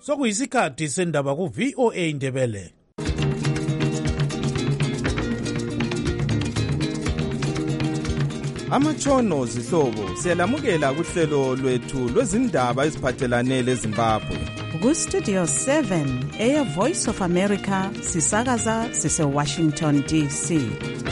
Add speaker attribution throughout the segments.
Speaker 1: sokuyisikhathi sendaba ku-VOA Indebele.
Speaker 2: Amatshono zihlobo siyalamukela kuhlelo lwethu lwezindaba eziphathelane leZimbabwe.
Speaker 3: Ku-Studio 7 Air Voice of America sisakaza sise-Washington DC.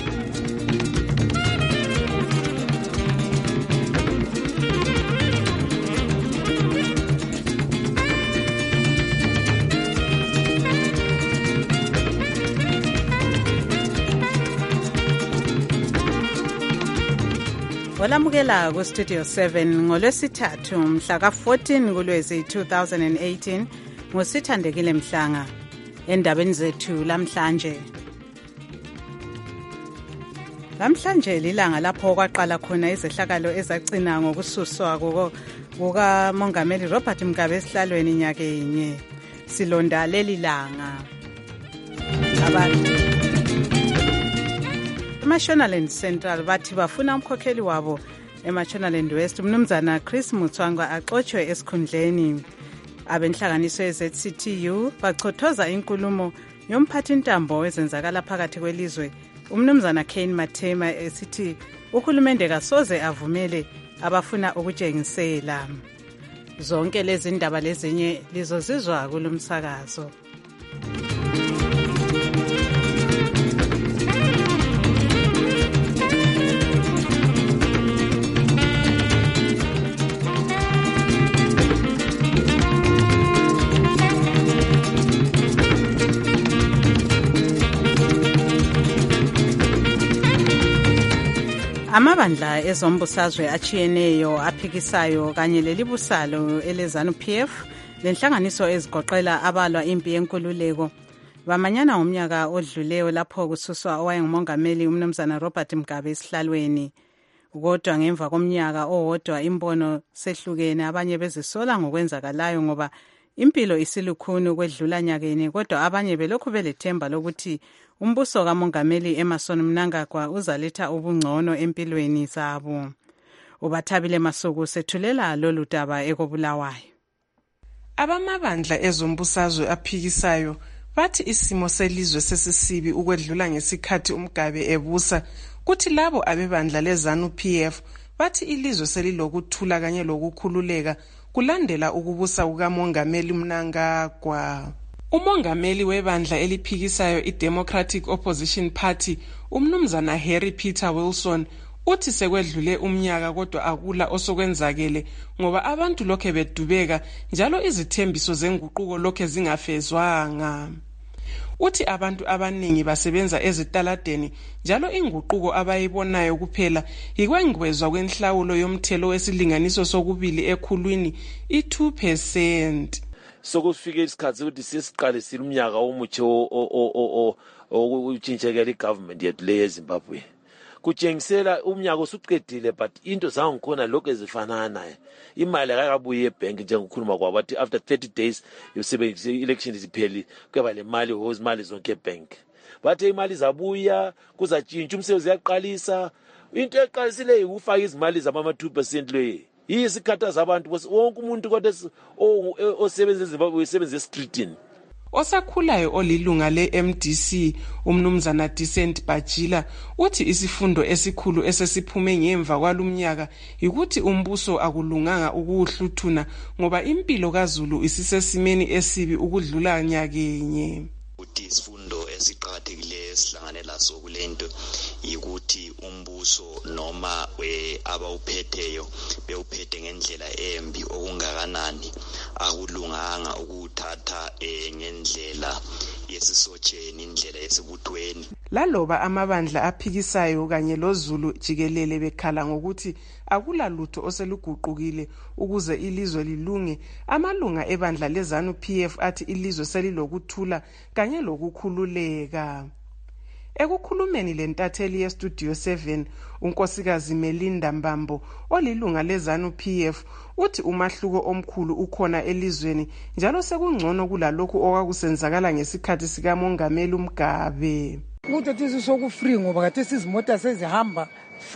Speaker 3: Walamukela ku-Studio 7 ngolwesithathu mhla ka-14 kuLwezi 2018 ngosithandekile Mhlanga. Endabeni zethu lamhlanje lilanga lapho kwaqala khona izehlakalo ezacina ngokususwa kukamongameli Robert Mugabe esihlalweni nyakenye. Silonda leli langa eMashonaland Central bathi bafuna umkhokheli wabo eMashonaland West umnumzana Chris Mutswangwa axotshwe esikhundleni. Abenhlanganiso ye-ZCTU bachothoza inkulumo yomphathintambo ezenzakala phakathi kwelizwe umnumzana Kane Mathema esithi uhulumende kasoze avumele abafuna ukutshengisela. Zonke lezi ndaba lezinye lizozizwa kulomsakazo. Amabandla ezombusazwe achiyeneyo aphikisayo kanye lelibusalo eleZANU-PF lenhlanganiso ezigoqela abalwa impi yenkululeko bamanyana ngomnyaka odluleyo lapho kususwa owayengumongameli umnumzana Robert Mugabe esihlalweni. Kodwa ngemva komnyaka owodwa imbono sehlukene, abanye bezisola ngokwenzakalayo ngoba impilo isilukhuni kwedlula nyakeni, kodwa abanye belokhu belethemba lokuthi umbuso kamongameli Emmerson Mnangagwa uzaletha ubungcono empilweni zabo. Ubathabile Masuku sethulela lolu daba ekobulawayo.
Speaker 4: Abamabandla ezombusazwe aphikisayo bathi isimo selizwe sesisibi ukwedlula ngesikhathi uMgabe ebusa, kuthi labo abebandla leZANU-PF bathi ilizwe selilokuthula kanye lokukhululeka kulandela ukubusa kukamongameli Mnangagwa. Umongameli webandla eliphikisayo iDemocratic Opposition Party umnumzana Harry Peter Wilson uthi sekwedlule umnyaka kodwa akula osokwenzakele ngoba abantu lokhe bedubeka njalo izithembiso zenguquko lokhe zingafezwanga. Uthi abantu abaningi basebenza ezitaladeni njalo inguquko abayibonayo kuphela yikwengwezwa kwenhlawulo yomthelo wesilinganiso sokubili ekhulwini i2%.
Speaker 5: Sokufike isikhathi ukuthi sisiqale silumnyaka omutshe okuntshintshekela igovernment yethu le eZimbabwe. Kutshengisela umnyaka usuqedile but into zangikhona lokho ezifanana. Imali akabuye ebank njengokhuluma kwabo bathi after 30 days yosebenzisa election izipheli kuba le mali imali zonke ebank. Bathe imali zabuya kuzatshintsha umsebenzi yaqalisa. Into eqalisile ukufaka izimali zama 2% le. Yisikhathaza abantu wonke umuntu kodwa osebenza eZimbabwe usebenza eStreetini.
Speaker 4: Osakhulayo olilunga le-MDC umnumzana Decent Bajila uthi isifundo esikhulu esesiphume ngemva kwalumnyaka ukuthi umbuso akulunganga ukuhluthuna ngoba impilo kaZulu isisesimeni esibi ukudlula nyakenye.
Speaker 6: Isifundo esiqhakathekileyo esihlangane laso kulento yikuthi umbuso noma abawuphetheyo bewuphethe ngendlela embi okungakanani akulunganga ukuthatha ngendlela yesisotsheni indlela yesibuthweni.
Speaker 4: Laloba amabandla aphikisayo kanye loZulu jikelele bekhala ngokuthi akulalutho oseluguqukile ukuze ilizwe lilunge, amalunga ebandla leZANU-PF athi ilizwe selilokuthula kanye lokukhululeka. Ekukhulumeni lentatheli yeStudio 7 unkosikazi Melinda Mbambo olilunga leZANU-PF uthi umahluko omkhulu ukhona elizweni njalo sekungcono kulalokho okwakusenzakala ngesikhathi sikamongameli Mugabe.
Speaker 7: Ukuthi sisokufree ngoba kade sizimota sezihamba free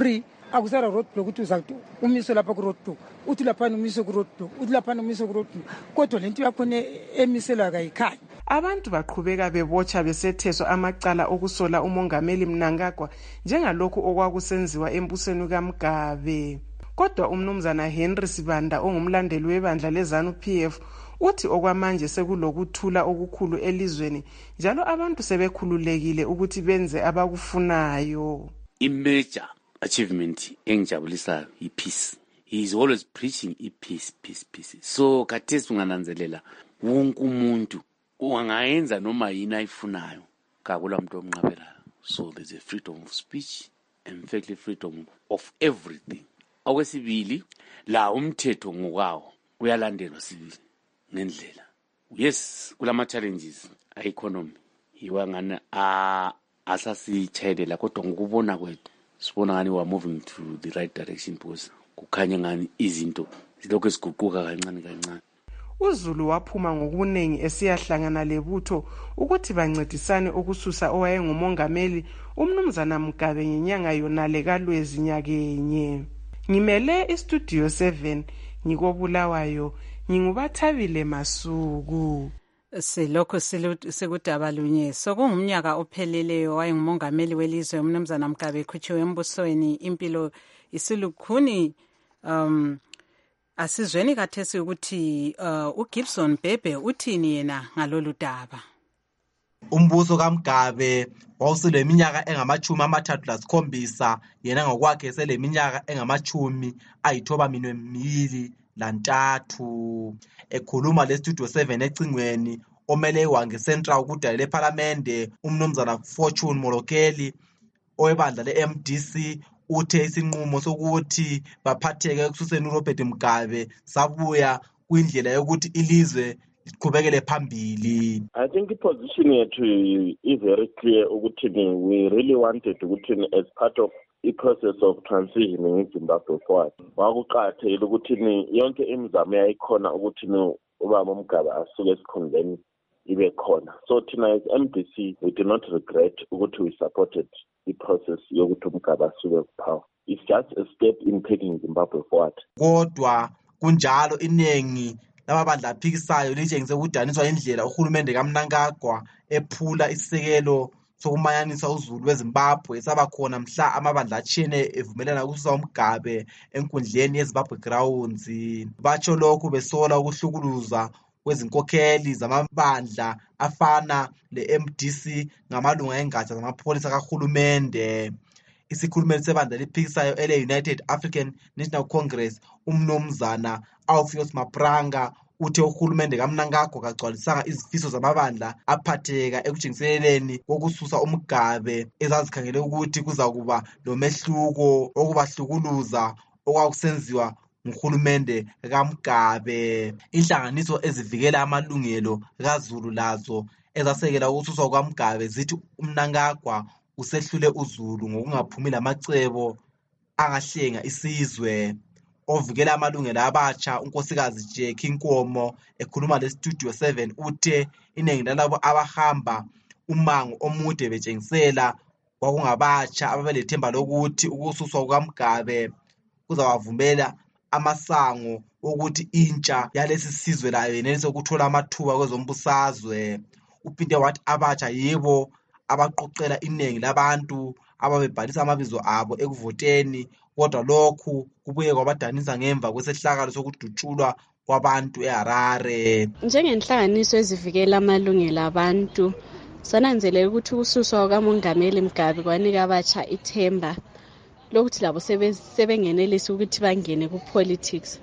Speaker 7: akusela roadblock ukuthi uzakuthi umiso lapha ku-roadblock uthi laphana umiso ku-roadblock uthi laphana umiso ku-roadblock kodwa lento yakhona emiselwa kayikhanyi.
Speaker 4: Abantu baqhubeka bebotsha besetheswa amacala okusola umongameli Mnangagwa njengalokhu okwakusenziwa embusweni kaMgabe. Kodwa umnumzana Henry Sibanda ongumlandeli webandla leZANU-PF uthi okwamanje sekulokuthula okukhulu elizweni njalo abantu sebekhululekile ukuthi benze abakufunayo.
Speaker 8: Major achievement engijabulisayo ipeace. He is always preaching peace. So khathesi ungananzelela wonke umuntu ungayenza noma yini ayifunayo kakula muntu omnqabelayo. So there's a freedom of speech and fairly freedom of everything. Okwesibili la umthetho ngokawo uyalandelwa sibili ngendlela. Yes, kulama challenges economy iwangana asasithelela kodwa ngokubona kwethu sibona ngani we are moving to the right direction because kukhanya ngani izinto zilokho eziguquka kancane.
Speaker 4: uZulu waphuma ngokuningi esiyahlangana lebutho ukuthi bancedisane ukususa owayengumongameli umnumzana Mugabe ngenyanga yonale kaLwezi nyakenye. Ngimele istudio 7 ngikobulawayo ngingubathabile Masuku.
Speaker 3: Silokho sikudaba lunye sokungumnyaka opheleleyo wayengumongameli welizwe umnumzana Mugabe ekhutshiwe embusweni impilo isilukhuni. Asizweni kathesi ukuthi uGibson Bhebhe uthini yena ngalolu daba.
Speaker 9: Umbuso kaMgabe wawuseleminyaka engama-37 yena ngokwakhe seleminyaka engama-93. Ekhuluma lestudio 7 ecingweni omele wange Central ukudala leParlamente umnumzana Fortune Molokeli owebandla leMDC uthe isinqumo sokuthi baphatheke ukususeni uRobert Mugabe sabuya kwindlela yokuthi ilizwe liqhubekele phambili.
Speaker 10: I think the position yethu is very clear ukuthi we really wanted ukuthi as part of the process of transitioning in Zimbabwe forward wakuqathela ukuthi yonke imizamo yayikhona ukuthi ubaba Mugabe asuke esikhundleni ibe khona. So thina as MDC we do not regret ukuthi we supported the process yokuthi Mugabe asuke kupower. It's just a step in taking Zimbabwe forward.
Speaker 9: Kodwa kunjalo iningi lababandla aphikisayo litshengise ukudaniswa indlela uhulumende kaMnangagwa ephula isisekelo sokumanyanisa uZulu weZimbabwe esaba khona mhla amabandla atshiyene evumelana ukususa uMgabe enkundleni yeZimbabwe Grounds. Batsho lokhu besola ukuhlukuluza kwezinkokheli zamabandla afana leMDC ngamalunga engatsha zamapholisa kahulumende. Isikhulumeli sebandla liphikisayo ele-United African National Congress umnumzana Alpheus Mapranga uthe uhulumende kaMnangagwa kagcwalisanga izifiso zamabandla aphatheka ekutshengiseleleni kokususa uMgabe ezazikhangele ukuthi kuzakuba lomehluko okubahlukuluza okwakusenziwa nguhulumende kaMgabe. Inhlanganiso ezivikela amalungelo kaZulu lazo ezasekela ukususwa kwaMgabe zithi uMnangagwa usehlule uZulu ngokungaphumi lamacebo angahlenga isizwe. Ovikela amalungelo abatsha unkosikazi Jackie Nkomo ekhuluma lestudio 7 uthe iningi lalabo abahamba umango omude betshengisela kwakungabatsha ababelethemba lokuthi ukususwa kwaMgabe kuzawavumela amasango ukuthi intsha yalesi sizwe layo yenelise ukuthola amathuba kwezombusazwe. Uphinde wathi abatsha yebo abaqoqela iningi labantu ababebhalisa amabizo abo ekuvoteni, kodwa lokhu kubuye kwabadanisa ngemva kwesehlakalo sokudutshulwa kwabantu eHarare.
Speaker 11: Njengenhlanganiso ezivikela amalungelo abantu, sananzelela ukuthi ukususwa kwaMongameli Mugabe kwanika abatsha ithemba lokuthi labo sebengenelisa ukuthi bangene ku-politics.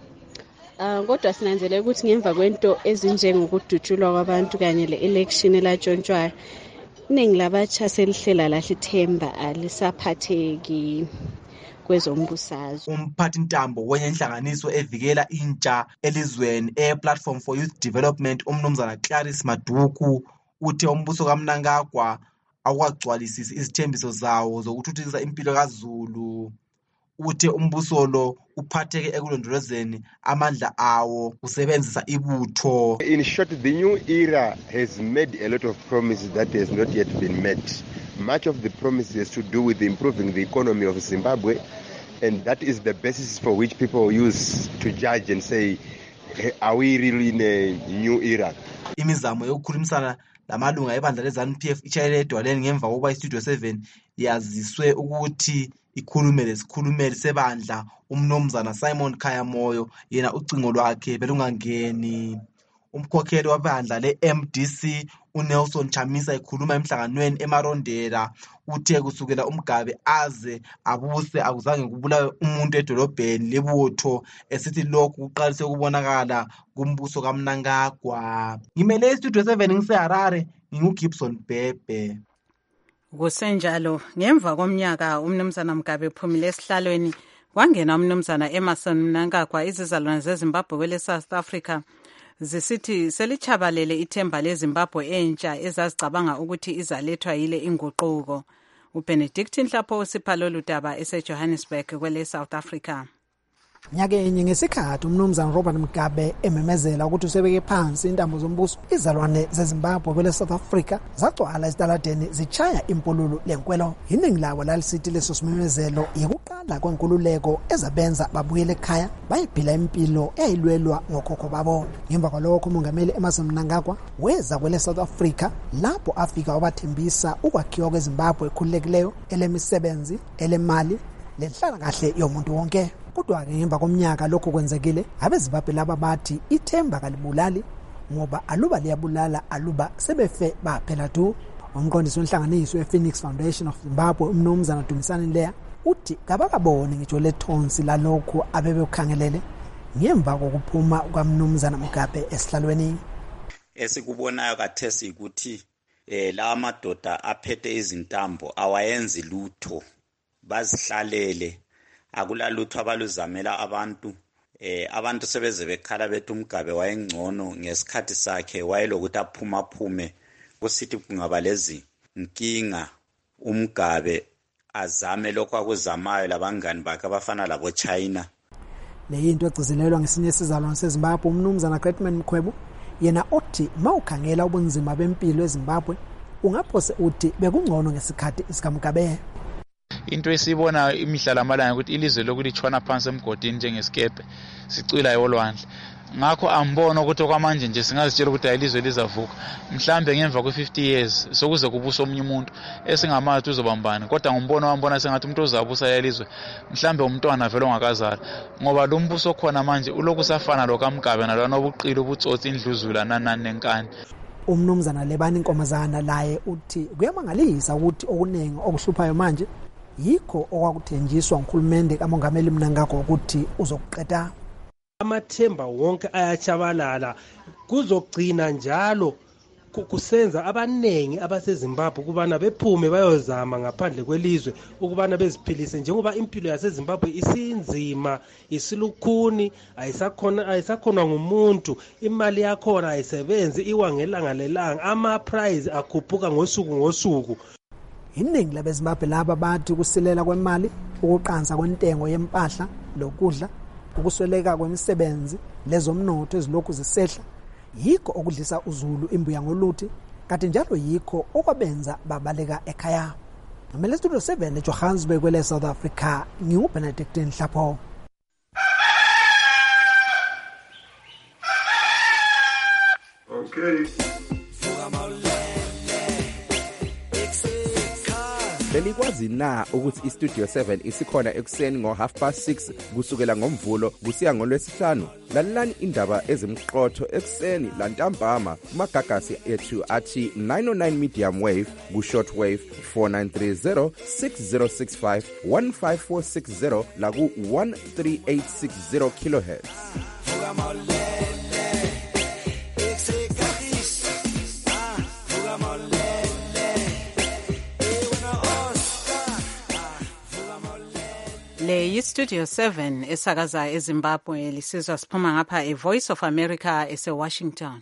Speaker 11: Kodwa sinanzelela ukuthi ngemva kwento ezinjengokudutshulwa kwabantu kanye le-election elatshontshwayo, iningi labatsha selihlela lahle ithemba alisaphatheki kwezombusazwe.
Speaker 9: Umphathi ntambo wenye inhlanganiso evikela intsha elizweni e-Platform for Youth Development umnumzana Clarice Maduku uthe umbuso kaMnangagwa awukagcwalisisi izithembiso zawo zokuthuthukisa impilo kaZulu. Uthe umbuso lo uphatheke ekulondolozeni amandla awo usebenzisa ibutho.
Speaker 12: In short, the new era has made a lot of promises that has not yet been met. Much of the promises has to do with improving the economy of Zimbabwe, And that is the basis for which people use to judge and say, are we really in a new era?
Speaker 9: Imizamo yokukhulumisana lamalunga ebandla leZANU-PF itshayele edwaleni ngemva kokuba iStudio 7 yaziswe ukuthi ikhulume lesikhulumeli sebandla umnumzana Simon Khayamoyo, yena ucingo lwakhe belungangeni. Umkhokheli wabandla le-MDC uNelson Chamisa ekhuluma emhlanganweni eMarondera uthe kusukela uMgabe aze abuse akuzange kubulawe umuntu edolobheni lebutho, esithi lokhu kuqalise ukubonakala kumbuso kaMnangagwa. Ngimele iStudio 7 ngiseHarare, nginguGibson Bhebhe.
Speaker 3: Kusenjalo ngemva komnyaka umnumzana Mgabe ephumile esihlalweni kwangena umnumzana Emerson Mnangagwa, izizalwane zeZimbabwe kwele South Africa zisithi selichabalele ithemba leZimbabwe entsha ezazicabanga ukuthi izalethwa yile inguquko. uBenedict Nhlapho usipha lolu daba eseJohannesburg kwele South Africa.
Speaker 13: Nyakenye ngesikhathi umnumzana Robert Mugabe ememezela ukuthi usebeke phansi intambo zombuso, izalwane zeZimbabwe kwele South Africa zagcwala esitaladeni zichaya impululo lenkwelo. Iningi lawo lalisithi leso simemezelo yikuqala kwenkululeko ezabenza babuyele ekhaya bayiphila impilo eyayilwelwa ngokhokho babo. Ngemva kwalokho umongameli Emmerson Mnangagwa weza kwele South Africa lapho afika wabathembisa ukwakhiwa kweZimbabwe ekhululekileyo, elemisebenzi, elemali, lenhlala kahle yomuntu wonke. Kodwa-ke ngemva komnyaka lokho kwenzekile, abeZimbabwe laba bathi ithemba kalibulali ngoba aluba liyabulala aluba sebefe baphela tu. Umqondisi wenhlanganiso yePhoenix Foundation of Zimbabwe umnumzana Dumisani Leya uthi kabakabone ngitsho lethonsi lalokhu abebekhangelele ngemva kokuphuma kwamnumzana Mugabe esihlalweni.
Speaker 14: Esikubonayo kathesi ukuthi la madoda aphethe izintambo awayenzi lutho, bazihlalele, akulalutho abaluzamela abantu. Abantu sebeze bekhala bethi uMgabe wayengcono ngesikhathi sakhe, wayelokuthi aphumaphume kusithi kungaba lezi nkinga uMgabe azame lokho akuzamayo labangani bakhe abafana labo China.
Speaker 13: Le into egcizelelwa ngesinye isizalwane seZimbabwe umnumzana Gretman Mkhwebu, yena othi mawukhangela ubunzima bempilo eZimbabwe ungaphose uthi bekungcono ngesikhathi sikaMgabe.
Speaker 15: Into esibona imihla lamalanga ukuthi ilizwe lokulitshwana phansi emgodini njengesikepe sicwila yolwandle. Ngakho ambona ukuthi okwamanje nje singazitshela ukuthi ayilizwe lizavuka mhlambe ngemva kwe50 years sokuze kubusa omunye umuntu esingamathi uzobambana. Kodwa ngumbono wambona sengathi umuntu ozabusa yelizwe mhlambe umntwana vele ongakazala, ngoba lo mbuso khona manje uloku safana lo kaMgabe nalwana obuqilo ubutsotsi indluzula nanani nenkani.
Speaker 13: Umnumzana Lebani Nkomazana laye uthi kuyamangalisa ukuthi okuningi okuhluphayo manje yikho okwakuthenjiswa nguhulumende kamongameli Mnangagwa ukuthi uzokuqeda.
Speaker 16: Amathemba wonke ayachabalala, kuzogcina njalo kusenza abanengi abaseZimbabwe ukubana bephume bayozama ngaphandle kwelizwe ukubana beziphilise, njengoba impilo yaseZimbabwe isinzima, isilukhuni, ayisakhona ngumuntu, imali yakhona ayisebenzi, iwangelanga lelanga, ama-price akhuphuka ngosuku.
Speaker 13: Iningi labeZimbabwe laba bathi ukusilela kwemali, ukuqansa kwentengo yempahla lokudla, ukusweleka kwemisebenzi, lezomnotho ezilokhu zisehla yikho okudlisa uZulu imbuya ngoluthi, kanti njalo yikho okwabenza babaleka ekhaya. Ngamele Studio 7 eJohannesburg kwele South Africa, nginguBenedict Nhlapho.
Speaker 12: Okay.
Speaker 2: Belikwazi na ukuthi iStudio 7 isikhona ekuseni ngo6:30 kusukela ngomvulo kusiya ngolwesihlanu? Lalelani indaba ezimqotho ekuseni lantambama kumagagasi ethu athi 909 medium wave ku-short wave 4930 6065 15460 la ku-13860 kilohertz.
Speaker 3: Le yiStudio 7 esakaza eZimbabwe, lisizwa siphuma ngapha eVoice of America eseWashington.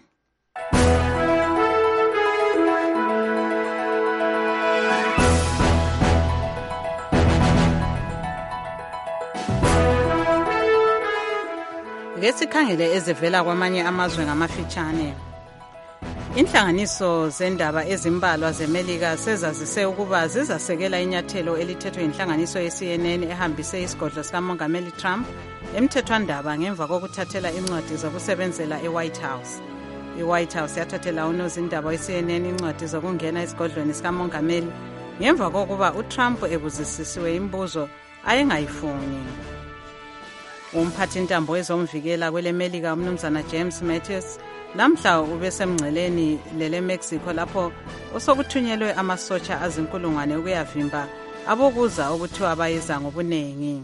Speaker 3: Ngesikhangele ezivela kwamanye amazwe ngamafitshane. Inhlanganiso zendaba ezimbalwa zeMelika sezazise ukuba zizasekela inyathelo elithethwe inhlanganiso ye-CNN ehambise isigodlo sikamongameli Trump emthethwandaba ngemva kokuthathela incwadi zokusebenzela eWhite House. I-White House yathathela unozindaba we-CNN incwadi zokungena esigodlweni sikamongameli ngemva kokuba uTrump ebuzisisiwe imibuzo ayengayifuni. Umphathintambo wezomvikela kweleMelika umnumzana James Mattis namhla ubesemngceleni lele Mexico lapho osokuthunyelwe amasotsha azinkulungwane ukuyavimba abokuza okuthiwa bayeza ngobunengi.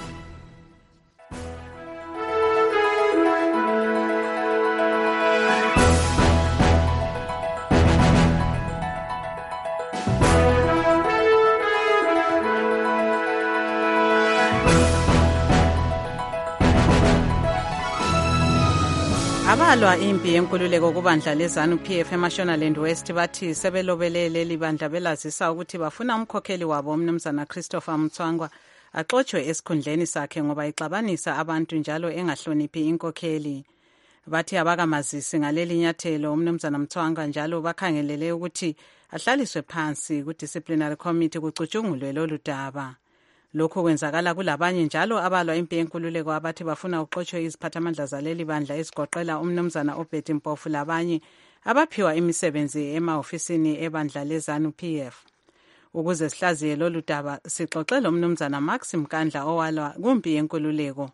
Speaker 3: Abalwa impi yenkululeko kubandla leZANU-PF eMashonaland West bathi sebelobelele libandla belazisa ukuthi bafuna umkhokheli wabo umnumzana Christopher Mtswangwa axotshwe esikhundleni sakhe ngoba ixabanisa abantu njalo engahloniphi inkokheli. Bathi abakamazisi ngaleli nyathelo umnumzana Mtswangwa njalo bakhangelele ukuthi ahlaliswe phansi ku-disciplinary committee kucutshungulwe lolu daba. Lokhu kwenzakala kulabanye njalo abalwa impi yenkululeko abathi bafuna uxotshwe iziphathamandla zaleli bandla ezigoqela umnumzana Obed Mpofu labanye abaphiwa imisebenzi emahofisini ebandla leZANU-PF. Ukuze sihlaziye lolu daba sixoxele umnumzana Max Mkandla owalwa kumpi yenkululeko.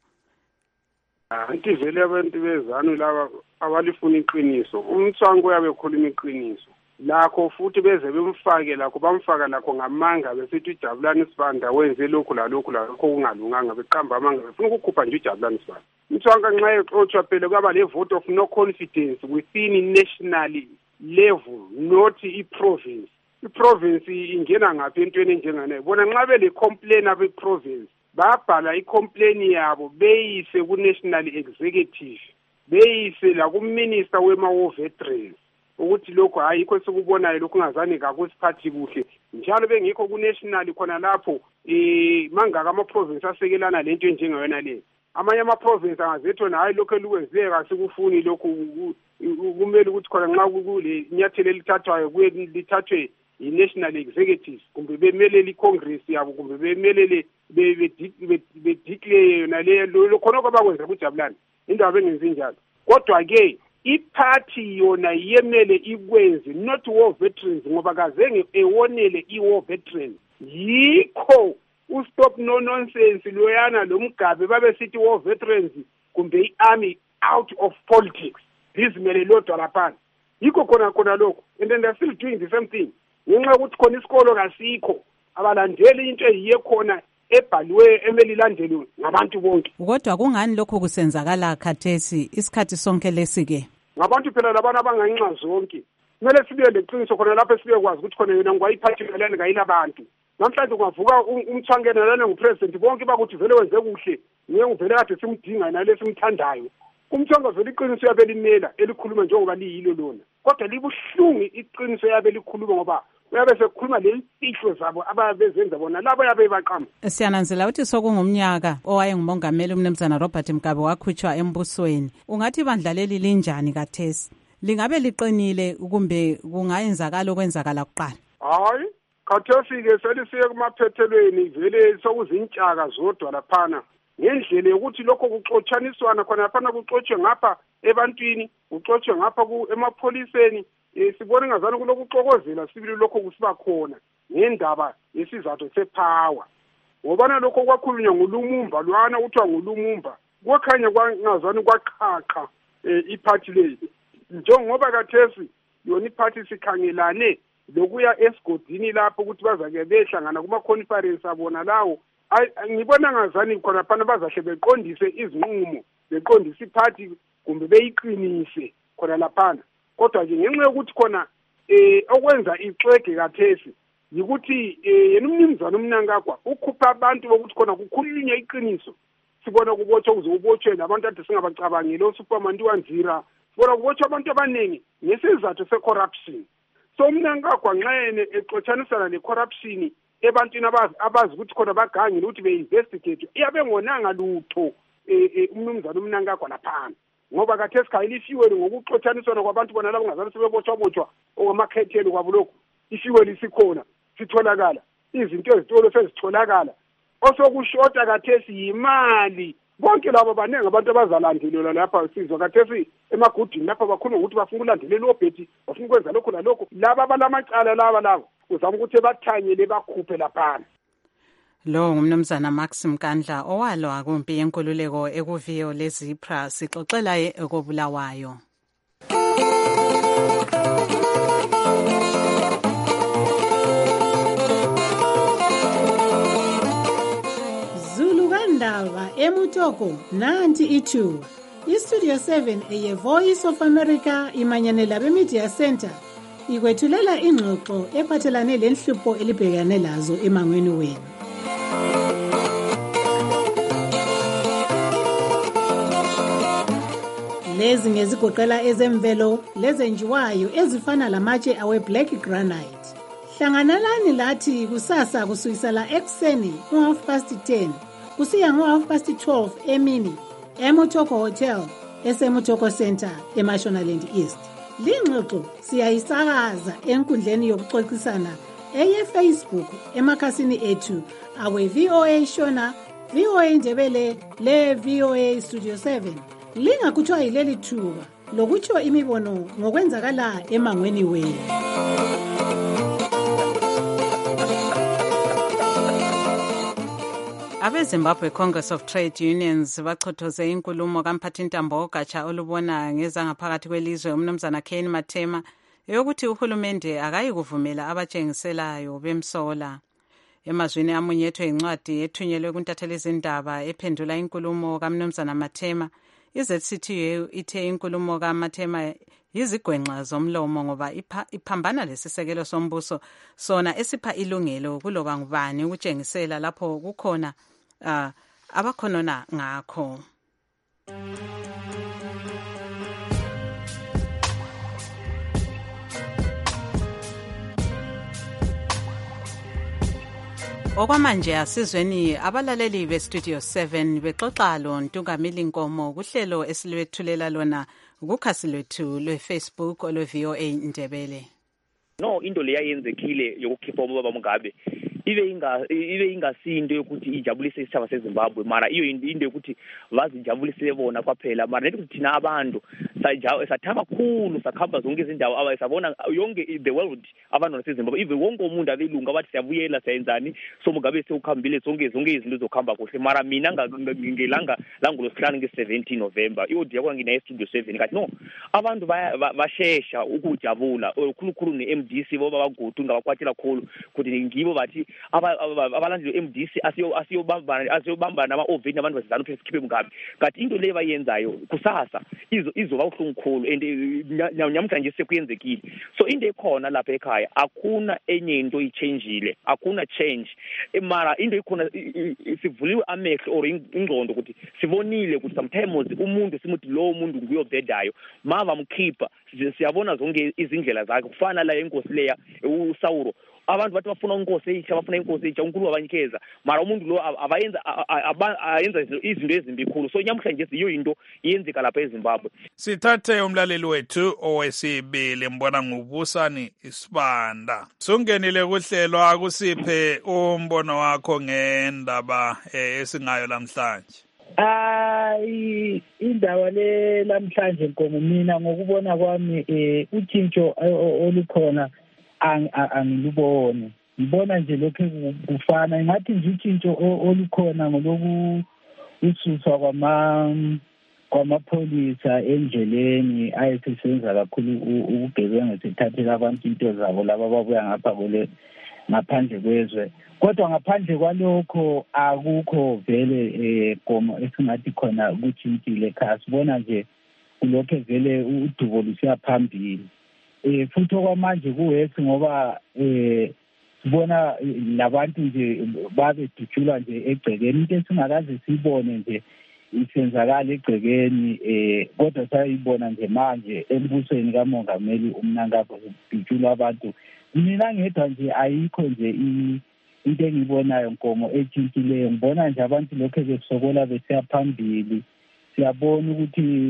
Speaker 17: Anti vele abantu beZANU laba abalifuna iqiniso. Umtswango uyabe ekhuluma iqiniso. Lakho futhi beze bemfake lakho bamfaka lakho ngamanga besithi uJabulani Sibanda wenze lokhu lalokhu kungalunganga beqamba amanga befuna ukukhupha nje uJabulani Sibanda. Mtswanga nxa exotshwa phela kwaba le vote of no confidence within national level not i-province. I-province ingena ngaphi entweni enjengane bona nxa bele complain abe province babhala i-complain yabo beyise ku-national executive beyise la ku-minister wema-war veterans ukuthi lokho ayikho sikubonayo lokho ngazani kakusiphathi kuhle njalo bengikho ku-national khona lapho mangaka ama-province asekelana lento enjengayona le amanye ama-province angazethu hayi lokho elukwenzeka sikufuni lokho kumele ukuthi khona nxa kule nyathelo elithathwayo kuye lithathwe i-national executive kumbe bemelele i-congress yabo kumbe bemelele bedeclare yona le khona kwabakwenza kuJabulani indaba bengenzi njalo kodwa-ke iphathi yona yemele ikwenze not war veterans ngoba kazenge ewonele i-war veterans yikho ustop no nonsense loyana lomgabe babesithi war veterans kumbe i-army out of politics bizimele lodwa laphana yikho khona lokho and then they're still doing the same thing ngenxa yokuthi khona isikolo kasikho abalandeli into eyiye khona ebhaliwe emeli ilandelwe ngabantu bonke.
Speaker 3: Kodwa kungani lokho kusenzakala khathesi isikhathi sonke lesi-ke?
Speaker 17: Ngabantu phela labana abanganxa zonke kumele sibe leqiniso khona lapho sibe kwazi ukuthi khona yena ngwayiphathelane ngayilabantu namhlanje kungavuka umthangena lana ngupresident bonke bakuthi vele wenze kuhle ngeke uvele kade simdinga nalesi simthandayo umthanga vele iqiniso yabe limela elikhuluma njengoba liyilo lona kodwa libuhlungu iqiniso yabe likhuluma ngoba uyabe sekukhuluma lezifihlo zabo ababezenza bona labo yabe baqamba.
Speaker 3: Siyananzela ukuthi sokungumnyaka owayengumongameli umnumzana Robert Mugabe wakhutshwa embusweni. Ungathi ibandla leli linjani kathesi? Lingabe liqinile kumbe kungayenzakala okwenzakala kuqala?
Speaker 17: Hayi, khathesi-ke selisiye kumaphethelweni vele sokuzintshaka zodwa laphana ngendlela yokuthi lokho kuxotshaniswana khona laphana kuxotshwe ngapha ebantwini kuxotshwe ngapha emapholiseni sibone ngazana kulokuxokozela sibili lokho kusiba khona ngendaba yesizathu sepower ngobana lokho kwakhulunywa nguLumumba lwana uthiwa nguLumumba kwakhanya kwangazani kwaqhaqa iphathi leyi njengoba kathesi yona iphathi sikhangelane lokuya esigodini lapho ukuthi bazake behlangana kuma-conference abona lawo ngibona ngazani khona phana bazahle beqondise izinqumo beqondise iphathi kumbe beyiqinise khona laphana kodwa-ke ngenxa yokuthi khona okwenza ixwege kathesi yikuthi yena umnumzana uMnangagwa ukhupha abantu bokuthi khona kukhulunywe iqiniso sibona kubotshwa ukuze ubotshwe labantu ade singabacabangeli oSuperman Wanzira sibona kubotshwa abantu abaningi ngesizathu se-corruption so uMnangagwa nxa yena exotshanisana ne-corruption ebantwini abazi ukuthi khona bagangile ukuthi be-investigate iyabe ngonanga lutho umnumzana uMnangagwa laphana ngoba khathesi khayile ifuel ngokuxotshaniswana kwabantu bona labo ngazange sebebotshwa ongamakhethelo kwabo lokhu ifuel isikhona sitholakala izinto ezitolo sezitholakala osokushota khathesi yimali bonke labo baningi abantu abazalandelela lapha sizwa khathesi emagudini lapha bakhuluma ukuthi bafuna ukulandelela obhethi bafuna ukwenza lokho nalokho laba abalamacala laba uzama ukuthi bathanyele bakhuphe laphana.
Speaker 3: Lo ngumnumzana Max Mkandla owalwa kumpi yenkululeko ekuviyo leZipra sixoxela ekobulawayo.
Speaker 18: Zulu kaNdaba eMutoko nanti ithuba. iStudio 7 eye Voice of America imanyanela beMedia Center ikwethulela ingxoxo ephathelane lenhlupho elibhekane lazo emangweni wenu. Lezi ngezigoqela ezemvelo lezenjiwayo ezifana lamatshe awe black granite. Hlanganelani lathi kusasa kusukisela ekseni ngo10:30 kusiya ngo12:30 emini eMutoko Hotel eseMutoko Center eMashonaland East. Lingxoxo siyayisakaza enkundleni yokuxoxisana eyeFacebook emakhasini ethu awe VOA Shona, VOA Ndebele le VOA Studio 7. Lingakuthiwa yileli thuba lokutsho imibono ngokwenzakala emangweni wenu.
Speaker 3: AbeZimbabwe Congress of Trade Unions bachothoze inkulumo kamphathintambo ogatsha olubona ngezangaphakathi kwelizwe umnumzana Kane Mathema eyokuthi uhulumende akayikuvumela abatshengiselayo bemsola. Emazwini amunyethwe incwadi ethunyelwe kuntatheli izindaba ephendula inkulumo kamnumzana Mathema, iZCTU ithe inkulumo kaMathema yizigwenxa zomlomo ngoba iphambana lesisekelo sombuso sona esipha ilungelo kuloba ngubani ukutshengisela lapho kukhona abakhonona ngakho. Okwamanje asizweni abalaleli beStudio 7 bexoxa lo Ntungamili Nkomo kuhlelo esilwethulela lona kukhasi lwethu lweFacebook olweVOA Ndebele.
Speaker 19: No, into leyayenzekile yokukhipha ubaba Mugabe ibe ingasinto yokuthi ijabulise isitshaba seZimbabwe, mara iyo into yokuthi bazijabulise bona kwaphela, mara nethi thina abantu sathaba kakhulu sakhamba zonke izindawo abasabona yonke the world abantu baseZimbabwe, even wonke umuntu abelungu abathi siyabuyela sayenzani, so Mugabe sewukhambile zonke izinto zokuhamba kuhle, mara mina ngelanga langolosihlanu nge-17 November iodiya kwangina eStudio 7 kathi no abantu bashesha ukujabula khulukhulu ne-MDC boba bagudu ngabakwatela khulu kuthi ngibo bathi abalandeli MDC asiyobamba nama-oveni abantu basizana phela sikhiphe Mugabe, kanti into leyo bayenzayo kusasa izoba uhlungu khulu and nyamhlanje sekuyenzekile. So into ekhona lapha ekhaya akuna enye into ichangeile, akuna change, mara into ikhona sivuliwe amehlo or ingqondo ukuthi sibonile ukuthi sometimes umuntu simuthi lo muntu nguyobhedayo mava mkhipha siyabona zonke izindlela zakhe kufana la inkosi leya uSawuro. Abantu bathi bafuna inkosi entsha, bafuna inkosi entsha, uNkulunkulu wabanikeza, mara umuntu lo ayenza izinto ezimbikhulu. So nyamhlanje iyo into iyenzeka lapha eZimbabwe.
Speaker 1: Sithathe umlaleli wethu owesibili mbona ngubusani Isibanda. Sungenile kuhlelo, akusiphe umbono wakho ngendaba esingayo namhlanje.
Speaker 20: Indaba le lamhlanje Nkomo, mina ngokubona kwami utshintsho olukhona angilubone, ngibona nje lokho kufana ngathi nje utshintsho olukhona ngoloku ususwa kwamapholisa endleleni ayesesenza kakhulu ubugebengu sethathela abantu into zabo laba babuya ngapha ngaphandle kwezwe. Kodwa ngaphandle kwalokho akukho vele Nkomo esingathi khona kuthintile ekhaya, sibona nje kulokho vele udubo lusiya phambili. Futhi okwamanje kuwesi ngoba sibona labantu nje babedutshulwa nje egcekeni, into esingakaze sibone nje isenzakala egcekeni, kodwa sayibona nje manje embusweni kaMongameli uMnangagwa kudutshulwa abantu. Mina ngedwa nje ayikho nje into engibonayo Nkomo etshintshileyo, ngibona nje abantu lokho besokola besiya phambili. Siyabona ukuthi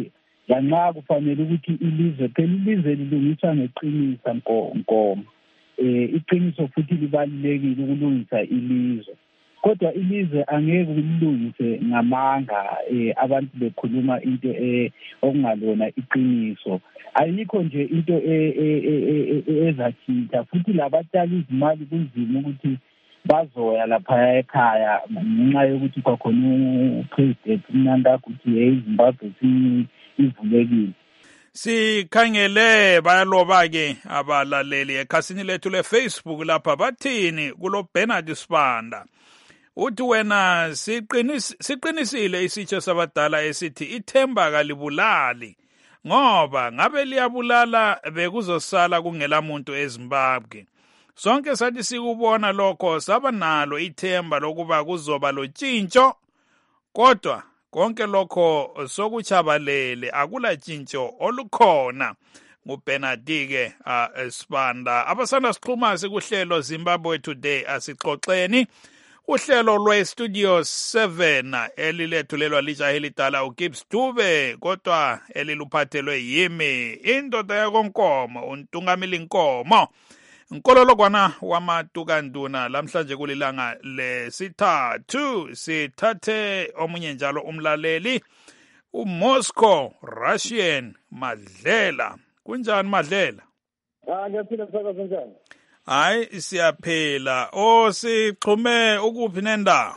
Speaker 20: lanxa kufanele ukuthi ilizwe phela ilizwe lilungiswa ngeqiniso nkomo iqiniso futhi libalulekile ukulungisa ilizwe kodwa ilizwe angeke ulilungise ngamanga abantu bekhuluma into okungalona iqiniso ayikho nje into ezathinta futhi labatshali izimali kunzima ukuthi bazoya lapha ekhaya ngenxa yokuthi kwakhona upresident uNanda ukuthi iZimbabwe ivulekile.
Speaker 1: Sikhangele bayaloba-ke abalaleli ekhasini lethu le-Facebook lapha bathini kulo Bernard Sibanda uthi wena siqinisile isitsho sabadala esithi ithemba kalibulali ngoba ngabe liyabulala bekuzosala kungela muntu eZimbabwe. Sonke sathi sikubona lokho saba nalo ithemba lokuba kuzoba lo tshintsho kodwa konke lokho sokuchabalele akula tshintsho olukhona. nguBernard-ke Sibanda abasanda sikhuluma sikuhlelo Zimbabwe Today asixoxeni uhlelo lwe-Studio 7 elilethulelwa lijahe elidala uGibbs Dube kodwa eliluphathelwe yimi indoda yakonkomo untungameli Nkomo Nkololokwana wamatukanduna lamhlanje kulilanga lesithathu sithathe omunye njalo umlaleli uMoscow Russian Madlela kunjani Madlela?
Speaker 21: Ngiyaphila msakazi njani?
Speaker 1: Hayi siyaphela sixhume ukuphi nendawo?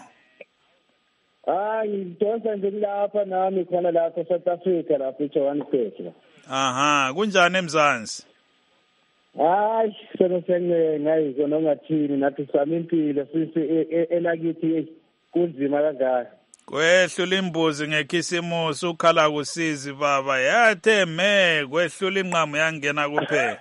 Speaker 21: Ngidonsa nje lapha nami khona lapha eSouth Africa lapha eJohannesburg.
Speaker 1: Aha kunjani eMzansi?
Speaker 21: Ngayizona ongathini nathi sami impilo sisi elakithi kunzima kangaka.
Speaker 1: Kwehlula imbuzi ngekhisimusi ukhala kusizi baba yathe kwehlula inqamu yangena kuphela.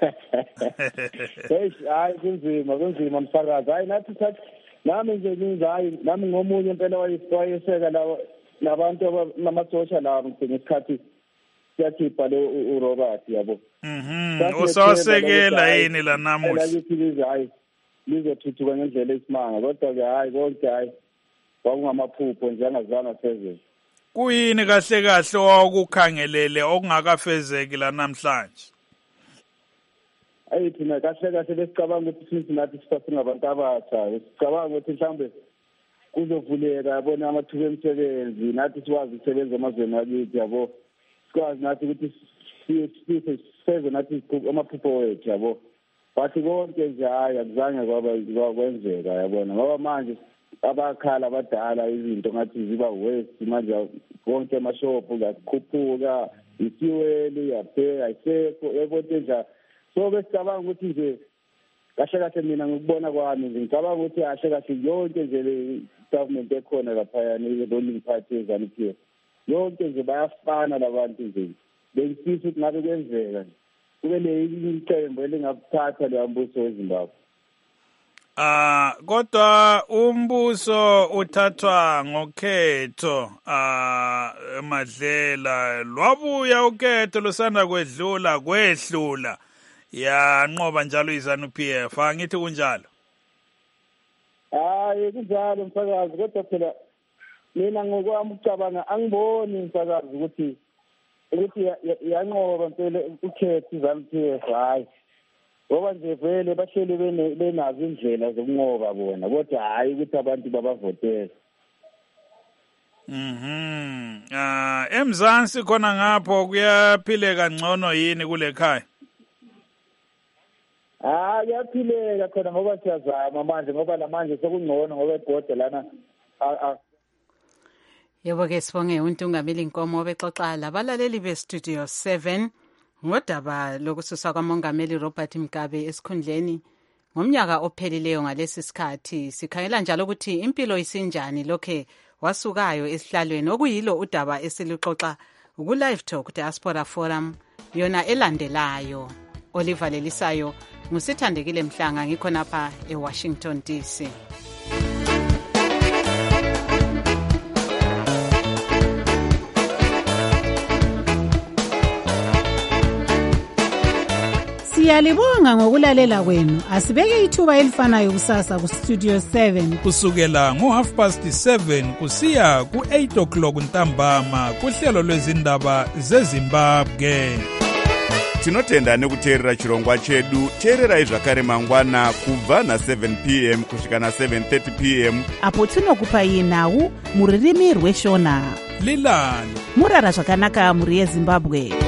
Speaker 21: Hayi kunzima msakazi. Hayi nathi sathi nami nje ngizayi nami ngomunye impela wayeseka lawo nabantu namasosha lawo ngesikhathi siyakhipha lo uRobert yabo.
Speaker 1: Usasekela yini la namuhla?
Speaker 21: Hayi lizothuthuka ngendlela esimanga kodwa ke hayi konke hayi kwakungamaphupho nje angazange afezeke.
Speaker 1: Kuyini kahle kahle owakukhangelele okungakafezeki la namhlanje?
Speaker 21: Thina kahle besicabanga ukuthi nathi singabantu abasha sicabanga ukuthi mhlambe kuzovuleka yabona amathuba emisebenzi nathi sikwazi ukusebenza emazweni akithi yabo sikwazi nathi ukuthi siseve nathi amaphupho wethu yabo bathi konke nje hayi akuzange kwenzeka yabona ngoba manje abakhala abadala izinto ngathi ziba waste manje konke amashopu kakhuphuka isiweli yaphe ayisekho ebonke nje so besicabanga ukuthi nje kahle mina ngikubona kwami nje ngicabanga ukuthi kahle yonke nje le government ekhona lapha ni ruling party eZANU-PF yonke nje bayafana labantu nje bengifisa ukuthi ngabe kwenzeka kube leqembu elingaphatha le mbuso weZimbabwe.
Speaker 1: Kodwa umbuso uthathwa ngokhetho Madlela lwabuya ukhetho lusanda kwehlula yanqoba njalo iZANU-PF angithi kunjalo.
Speaker 21: Hayi kunjalo msakazi kodwa phela mina ngokwami ucabanga angiboni msakazi ukuthi yanqoba mpela ukhetho iZANU-PF hayi ngoba nje vele bahleli benazo indlela zokunqoba bona kodwa hayi ukuthi abantu babavotele.
Speaker 1: Emzansi khona ngapho kuyaphileka ngcono yini kule khaya?
Speaker 21: Kuyaphileka khona ngoba siyazama manje ngoba lamanje sekungcono ngoba ebhoda lana
Speaker 3: Yebo-ke sibonge uNtungameli Nkomo bexoxa labalaleli beStudio 7 ngodaba lokususwa kwamongameli Robert Mugabe esikhundleni ngomnyaka ophelileyo ngalesi sikhathi. Sikhangela njalo ukuthi impilo isinjani lokhe wasukayo esihlalweni okuyilo udaba esiluxoxa ku-Live Talk Diaspora Forum yona elandelayo. Oliver Lelisayo ngusithandekile Mhlanga ngikhonapha eWashington DC.
Speaker 18: Siyalibonga ngokulalela kwenu. Asibeke ithuba elifanayo kusasa ku Studio 7
Speaker 1: kusukela ngo7:30 kusiya ku8 o'clock ntambama kuhlelo lwezindaba zeZimbabwe.
Speaker 5: Tinotenda nekuteerera chirongwa chedu. Teererai zvakare mangwana kubva na7 p.m. kusvika na7:30 p.m.
Speaker 22: apo tinokupai nhau muririmi rweshona.
Speaker 1: Lilani
Speaker 22: murara zvakanaka muri yeZimbabwe.